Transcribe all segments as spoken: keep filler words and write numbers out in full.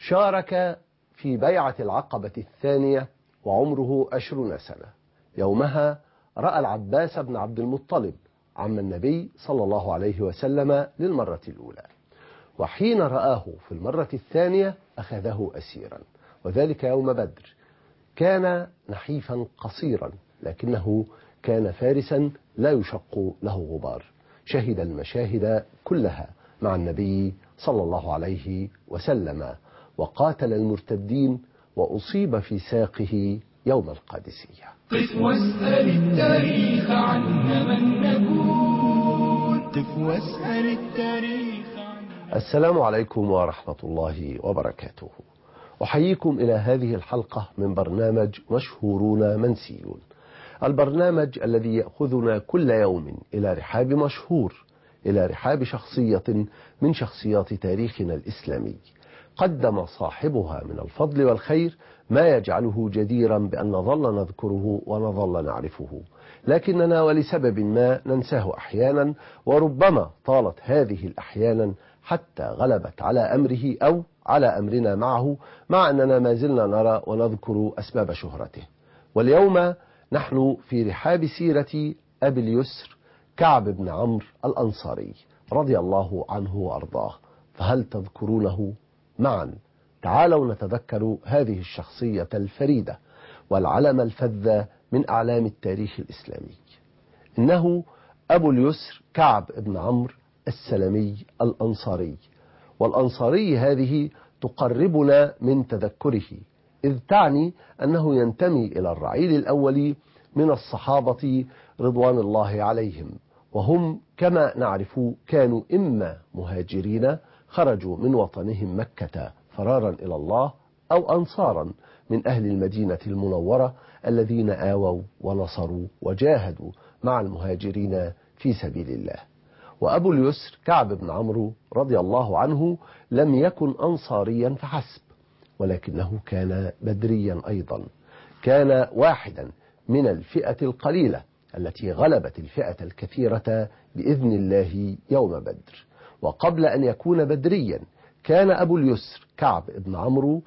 شارك في بيعة العقبة الثانية وعمره عشرون سنة. يومها رأى العباس بن عبد المطلب عم النبي صلى الله عليه وسلم للمرة الأولى، وحين رآه في المرة الثانية أخذه أسيرا، وذلك يوم بدر. كان نحيفا قصيرا لكنه كان فارسا لا يشق له غبار، شهد المشاهد كلها مع النبي صلى الله عليه وسلم، وقاتل المرتدين وأصيب في ساقه يوم القادسية. قف واسأل التاريخ عنا من نكون قف واسأل التاريخ عنا. السلام عليكم ورحمة الله وبركاته. أحييكم إلى هذه الحلقة من برنامج مشهورون منسيون، البرنامج الذي يأخذنا كل يوم إلى رحاب مشهور، إلى رحاب شخصية من شخصيات تاريخنا الإسلامي قدم صاحبها من الفضل والخير ما يجعله جديرا بأن نظل نذكره ونظل نعرفه، لكننا ولسبب ما ننساه أحيانا، وربما طالت هذه الأحيانا حتى غلبت على أمره أو على أمرنا معه، مع أننا ما زلنا نرى ونذكر أسباب شهرته. واليوم نحن في رحاب سيرة أبي اليسر كعب بن عمرو الأنصاري رضي الله عنه وأرضاه، فهل تذكرونه معا؟ تعالوا نتذكر هذه الشخصية الفريدة والعلم الفذ من أعلام التاريخ الإسلامي. إنه أبو اليسر كعب بن عمرو السلمي الأنصاري، والأنصاري هذه تقربنا من تذكره، إذ تعني أنه ينتمي إلى الرعيل الأول من الصحابة رضوان الله عليهم، وهم كما نعرف كانوا إما مهاجرين خرجوا من وطنهم مكة فرارا إلى الله، أو أنصارا من أهل المدينة المنورة الذين آووا ونصروا وجاهدوا مع المهاجرين في سبيل الله. وأبو اليسر كعب بن عمرو رضي الله عنه لم يكن أنصاريا فحسب، ولكنه كان بدريا أيضا، كان واحدا من الفئة القليلة التي غلبت الفئة الكثيرة بإذن الله يوم بدر. وقبل أن يكون بدريا كان أبو اليسر كعب بن عمرو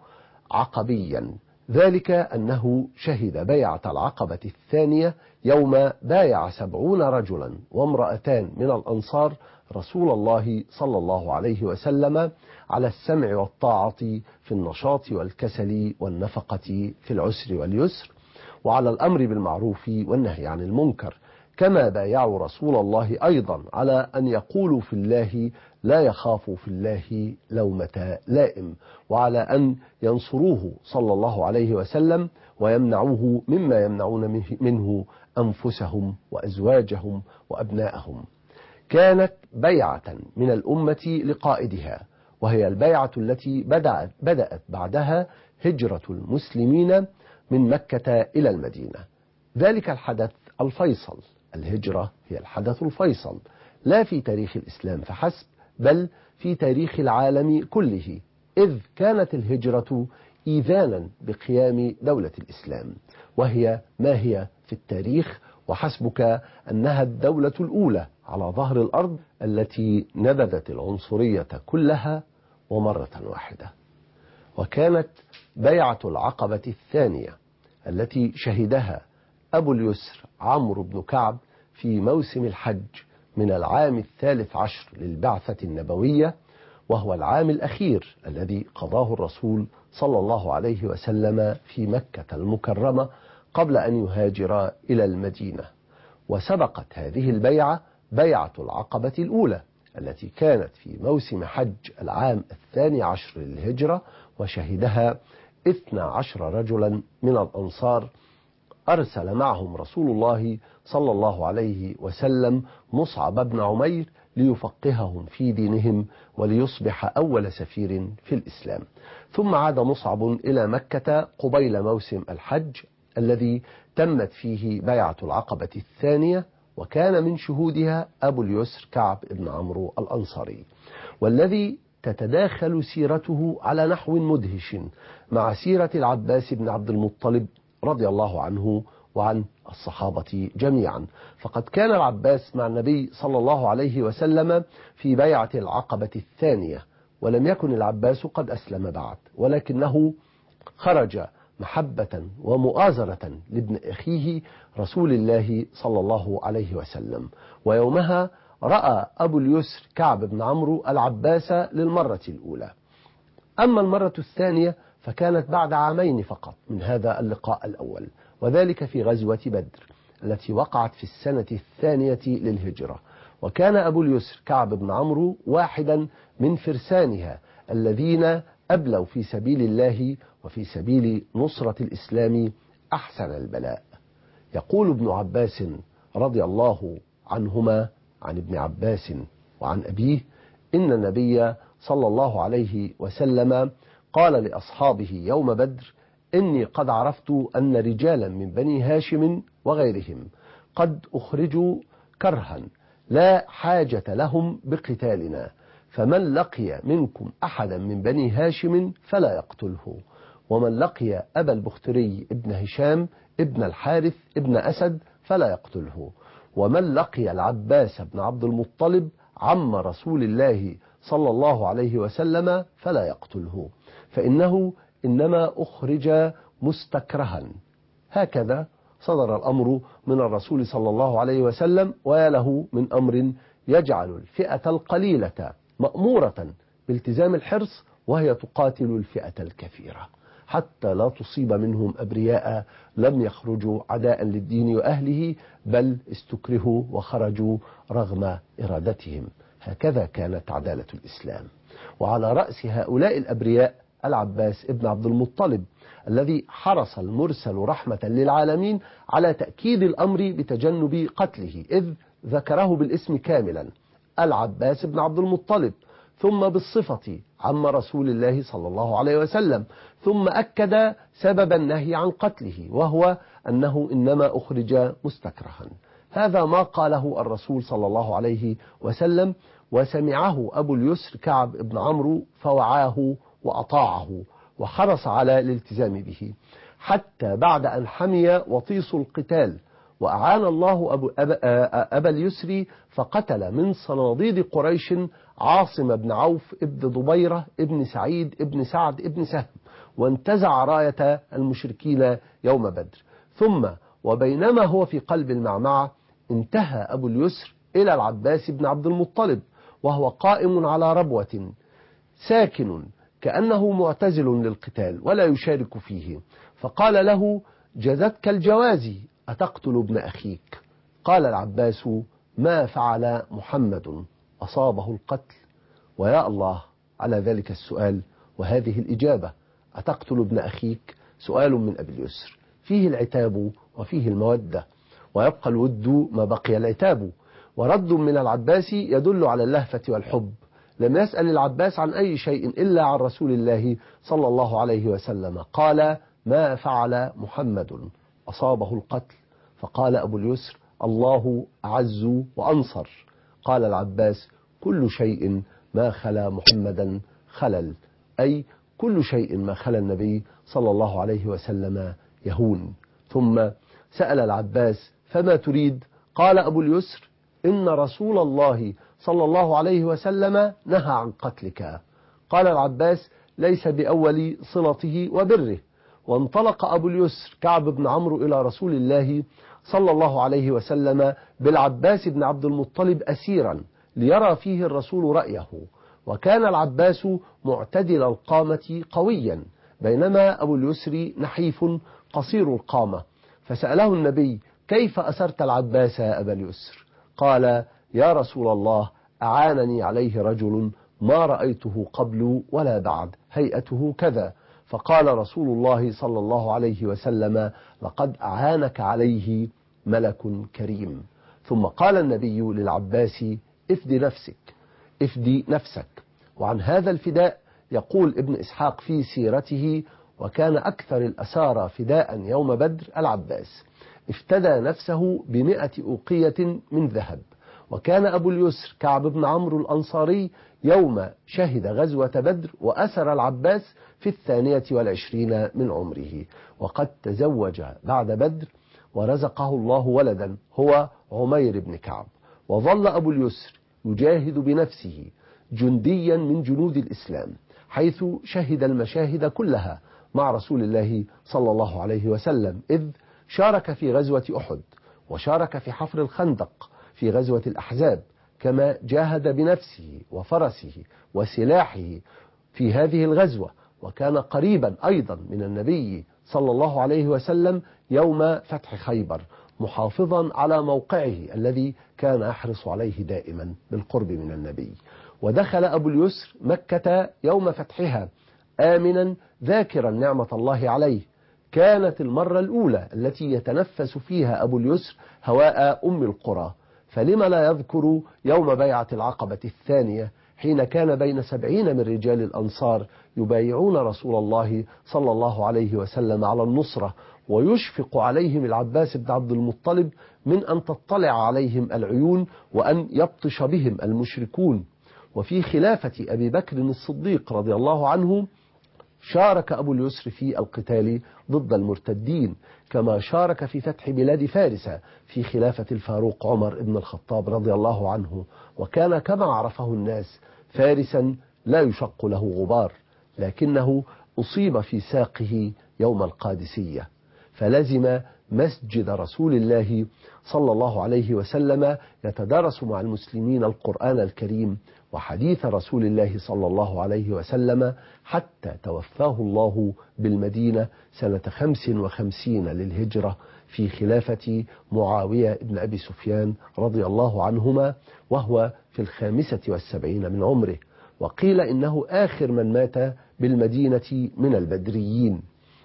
عقبيا، ذلك أنه شهد بيعة العقبة الثانية يوم بايع سبعون رجلا وامرأتان من الأنصار رسول الله صلى الله عليه وسلم على السمع والطاعة في النشاط والكسل والنفقة في العسر واليسر، وعلى الأمر بالمعروف والنهي عن المنكر، كما بايعوا رسول الله أيضا على أن يقولوا في الله لا يخافوا في الله لومة لائم، وعلى أن ينصروه صلى الله عليه وسلم ويمنعوه مما يمنعون منه أنفسهم وأزواجهم وأبناءهم. كانت بيعة من الأمة لقائدها، وهي البيعة التي بدأت, بدأت بعدها هجرة المسلمين من مكة إلى المدينة. ذلك الحدث الفيصل، الهجرة هي الحدث الفيصل، لا في تاريخ الإسلام فحسب بل في تاريخ العالم كله، إذ كانت الهجرة إيذانا بقيام دولة الإسلام، وهي ما هي في التاريخ، وحسبك أنها الدولة الأولى على ظهر الأرض التي نبذت العنصرية كلها ومرة واحدة. وكانت بيعة العقبة الثانية التي شهدها أبو اليسر عمرو بن كعب في موسم الحج من العام الثالث عشر للبعثة النبوية، وهو العام الأخير الذي قضاه الرسول صلى الله عليه وسلم في مكة المكرمة قبل أن يهاجر إلى المدينة. وسبقت هذه البيعة بيعة العقبة الأولى التي كانت في موسم حج العام الثاني عشر للهجرة، وشهدها اثنا عشر رجلا من الأنصار أرسل معهم رسول الله صلى الله عليه وسلم مصعب بن عمير ليفقههم في دينهم وليصبح أول سفير في الإسلام. ثم عاد مصعب إلى مكة قبيل موسم الحج الذي تمت فيه بيعة العقبة الثانية، وكان من شهودها أبو اليسر كعب بن عمرو الأنصاري، والذي تتداخل سيرته على نحو مدهش مع سيرة العباس بن عبد المطلب رضي الله عنه وعن الصحابة جميعا. فقد كان العباس مع النبي صلى الله عليه وسلم في بيعة العقبة الثانية، ولم يكن العباس قد أسلم بعد، ولكنه خرج محبة ومؤازرة لابن أخيه رسول الله صلى الله عليه وسلم. ويومها رأى أبو اليسر كعب بن عمرو العباس للمرة الأولى. أما المرة الثانية فكانت بعد عامين فقط من هذا اللقاء الأول، وذلك في غزوة بدر التي وقعت في السنة الثانية للهجرة. وكان أبو اليسر كعب بن عمرو واحدا من فرسانها الذين أبلوا في سبيل الله وفي سبيل نصرة الإسلام أحسن البلاء. يقول ابن عباس رضي الله عنهما عن ابن عباس وعن أبيه إن النبي صلى الله عليه وسلم قال لأصحابه يوم بدر: إني قد عرفت أن رجالا من بني هاشم وغيرهم قد أخرجوا كرها لا حاجة لهم بقتالنا، فمن لقي منكم أحدا من بني هاشم فلا يقتله، ومن لقي أبا البختري ابن هشام ابن الحارث ابن أسد فلا يقتله، ومن لقي العباس بن عبد المطلب عم رسول الله صلى الله عليه وسلم فلا يقتله، فإنه إنما أخرج مستكرها. هكذا صدر الأمر من الرسول صلى الله عليه وسلم، ويا له من أمر يجعل الفئة القليلة مأمورة بالتزام الحرص وهي تقاتل الفئة الكثيرة حتى لا تصيب منهم أبرياء لم يخرجوا عداء للدين وأهله، بل استكرهوا وخرجوا رغم إرادتهم. هكذا كانت عدالة الإسلام. وعلى رأس هؤلاء الأبرياء العباس ابن عبد المطلب الذي حرص المرسل رحمة للعالمين على تأكيد الأمر بتجنب قتله، إذ ذكره بالاسم كاملا: العباس بن عبد المطلب، ثم بالصفة عم رسول الله صلى الله عليه وسلم، ثم أكد سبب النهي عن قتله وهو أنه إنما أخرج مستكرها. هذا ما قاله الرسول صلى الله عليه وسلم، وسمعه أبو اليسر كعب بن عمرو فوعاه وأطاعه وحرص على الالتزام به، حتى بعد أن حمي وطيس القتال وأعان الله أبو أبا, أبا اليسر فقتل من صناديد قريش عاصم بن عوف ابن ضبيرة ابن سعيد ابن سعد ابن سهم، وانتزع راية المشركين يوم بدر. ثم وبينما هو في قلب المعمعة انتهى أبو اليسر إلى العباس بن عبد المطلب وهو قائم على ربوة ساكن كأنه معتزل للقتال ولا يشارك فيه، فقال له: جزتك الجوازي، أتقتل ابن أخيك؟ قال العباس: ما فعل محمد، أصابه القتل. ويا الله على ذلك السؤال وهذه الإجابة: أتقتل ابن أخيك؟ سؤال من أبي اليسر فيه العتاب وفيه المودة، ويبقى الود ما بقي العتاب. ورد من العباس يدل على اللهفة والحب. لم يسأل العباس عن أي شيء إلا عن رسول الله صلى الله عليه وسلم. قال: ما فعل محمد، أصابه القتل؟ فقال أبو اليسر: الله أعز وأنصر. قال العباس: كل شيء ما خلا محمدا خلل، أي كل شيء ما خلا النبي صلى الله عليه وسلم يهون. ثم سأل العباس: فما تريد؟ قال أبو اليسر: إن رسول الله صلى الله عليه وسلم نهى عن قتلك. قال العباس: ليس بأول صلته وبره. وانطلق أبو اليسر كعب بن عمرو إلى رسول الله صلى الله عليه وسلم بالعباس بن عبد المطلب أسيرا ليرى فيه الرسول رأيه. وكان العباس معتدل القامة قويا، بينما أبو اليسر نحيف قصير القامة. فسأله النبي: كيف أسرت العباس يا أبا اليسر؟ قال: يا رسول الله، أعانني عليه رجل ما رأيته قبل ولا بعد، هيئته كذا. فقال رسول الله صلى الله عليه وسلم: لقد أعانك عليه ملك كريم. ثم قال النبي للعباس: افدي نفسك افدي نفسك. وعن هذا الفداء يقول ابن إسحاق في سيرته: وكان أكثر الأسارى فداء يوم بدر العباس، افتدى نفسه بمئة أوقية من ذهب. وكان أبو اليسر كعب بن عمرو الأنصاري يوم شهد غزوة بدر وأسر العباس في الثانية والعشرين من عمره، وقد تزوج بعد بدر ورزقه الله ولدا هو عمير بن كعب. وظل أبو اليسر يجاهد بنفسه جنديا من جنود الإسلام، حيث شهد المشاهد كلها مع رسول الله صلى الله عليه وسلم، إذ شارك في غزوة أحد، وشارك في حفر الخندق في غزوة الأحزاب، كما جاهد بنفسه وفرسه وسلاحه في هذه الغزوة، وكان قريبا أيضا من النبي صلى الله عليه وسلم يوم فتح خيبر، محافظا على موقعه الذي كان يحرص عليه دائما بالقرب من النبي. ودخل أبو اليسر مكة يوم فتحها آمنا ذاكرا نعمة الله عليه. كانت المرة الأولى التي يتنفس فيها أبو اليسر هواء أم القرى، فلما لا يذكر يوم بيعة العقبة الثانية، حين كان بين سبعين من رجال الأنصار يبايعون رسول الله صلى الله عليه وسلم على النصرة، ويشفق عليهم العباس بن عبد المطلب من أن تطلع عليهم العيون وأن يبطش بهم المشركون. وفي خلافة أبي بكر الصديق رضي الله عنه شارك أبو اليسر في القتال ضد المرتدين، كما شارك في فتح بلاد فارس في خلافة الفاروق عمر بن الخطاب رضي الله عنه، وكان كما عرفه الناس فارسا لا يشق له غبار، لكنه أصيب في ساقه يوم القادسية، فلزم مسجد رسول الله صلى الله عليه وسلم يتدارس مع المسلمين القرآن الكريم وحديث رسول الله صلى الله عليه وسلم، حتى توفاه الله بالمدينة سنة خمس وخمسين للهجرة في خلافة معاوية بن أبي سفيان رضي الله عنهما، وهو في الخامسة والسبعين من عمره. وقيل إنه آخر من مات بالمدينة من البدريين.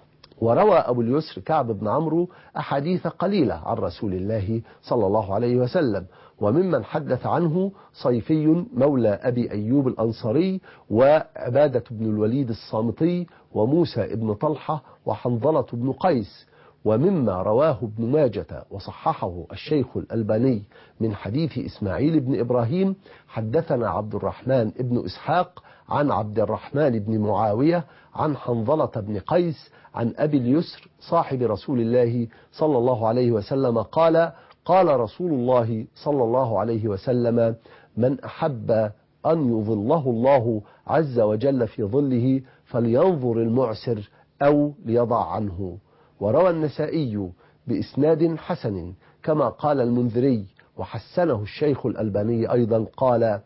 وروى أبو اليسر كعب بن عمرو أحاديث قليلة عن رسول الله صلى الله عليه وسلم، وممن حدث عنه صيفي مولى أبي أيوب الأنصاري، وعبادة بن الوليد الصامتي، وموسى بن طلحة، وحنظلة بن قيس. ومما رواه ابن ماجة وصححه الشيخ الألباني من حديث إسماعيل بن إبراهيم، حدثنا عبد الرحمن بن إسحاق عن عبد الرحمن بن معاوية عن حنظلة بن قيس عن أبي اليسر صاحب رسول الله صلى الله عليه وسلم قال: قال رسول الله صلى الله عليه وسلم: من أحب أن يظله الله عز وجل في ظله فلينظر المعسر أو ليضع عنه. وروى النسائي بإسناد حسن كما قال المنذري، وحسنه الشيخ الألباني أيضا، قال: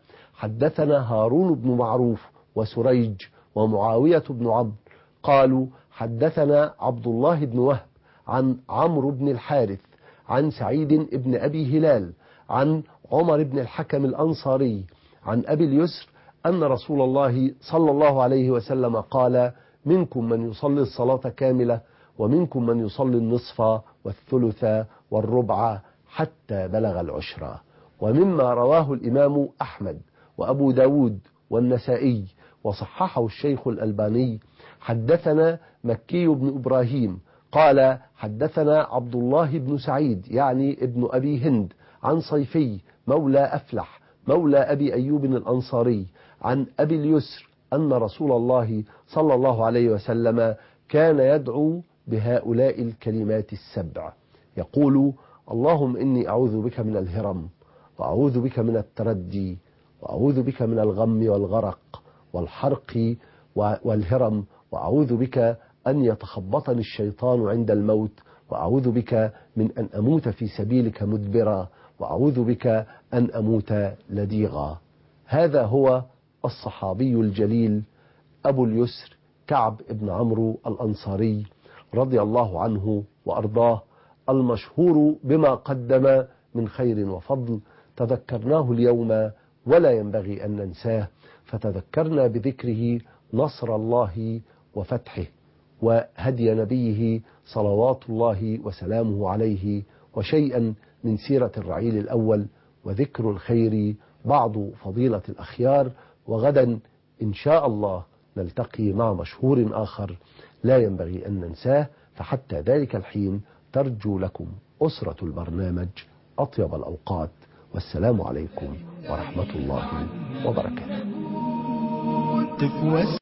حدثنا هارون بن معروف وسريج ومعاوية بن عبد قالوا حدثنا عبد الله بن وهب عن عمرو بن الحارث عن سعيد بن أبي هلال عن عمر بن الحكم الأنصاري عن أبي اليسر أن رسول الله صلى الله عليه وسلم قال: منكم من يصلي الصلاة كاملة، ومنكم من يصلي النصف والثلث والربع حتى بلغ العشرة. ومما رواه الإمام أحمد وأبو داود والنسائي وصححه الشيخ الألباني، حدثنا مكي بن إبراهيم قال حدثنا عبد الله بن سعيد يعني ابن أبي هند عن صيفي مولى أفلح مولى أبي أيوب الأنصاري عن أبي اليسر أن رسول الله صلى الله عليه وسلم كان يدعو بهؤلاء الكلمات السبع، يقول: اللهم إني أعوذ بك من الهرم، وأعوذ بك من التردي، وأعوذ بك من الغم والغرق والحرق والهرم، وأعوذ بك أن يتخبطني الشيطان عند الموت، وأعوذ بك من أن أموت في سبيلك مدبرا، وأعوذ بك أن أموت لديغا. هذا هو الصحابي الجليل أبو اليسر كعب بن عمرو الأنصاري رضي الله عنه وأرضاه، المشهور بما قدم من خير وفضل. تذكرناه اليوم ولا ينبغي أن ننساه، فتذكرنا بذكره نصر الله وفتحه، وهدي نبيه صلوات الله وسلامه عليه، وشيئا من سيرة الرعيل الأول، وذكر الخير بعض فضيلة الأخيار. وغدا إن شاء الله نلتقي مع مشهور آخر لا ينبغي أن ننساه، فحتى ذلك الحين ترجو لكم أسرة البرنامج أطيب الأوقات، والسلام عليكم ورحمة الله وبركاته.